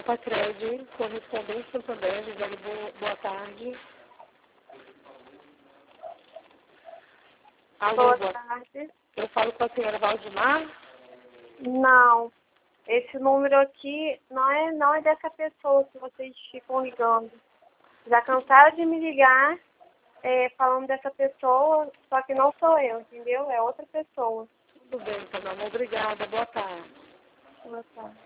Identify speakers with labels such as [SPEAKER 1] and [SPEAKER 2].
[SPEAKER 1] Tancredi, correspondente Santander, dizendo boa tarde. Alô,
[SPEAKER 2] Boa tarde.
[SPEAKER 1] Eu falo com a senhora Valdemar?
[SPEAKER 2] Não, esse número aqui não é dessa pessoa que vocês ficam ligando. Já cansaram de me ligar falando dessa pessoa, só que não sou eu, entendeu? É outra pessoa.
[SPEAKER 1] Tudo bem, então, obrigada. Boa tarde.
[SPEAKER 2] Boa tarde.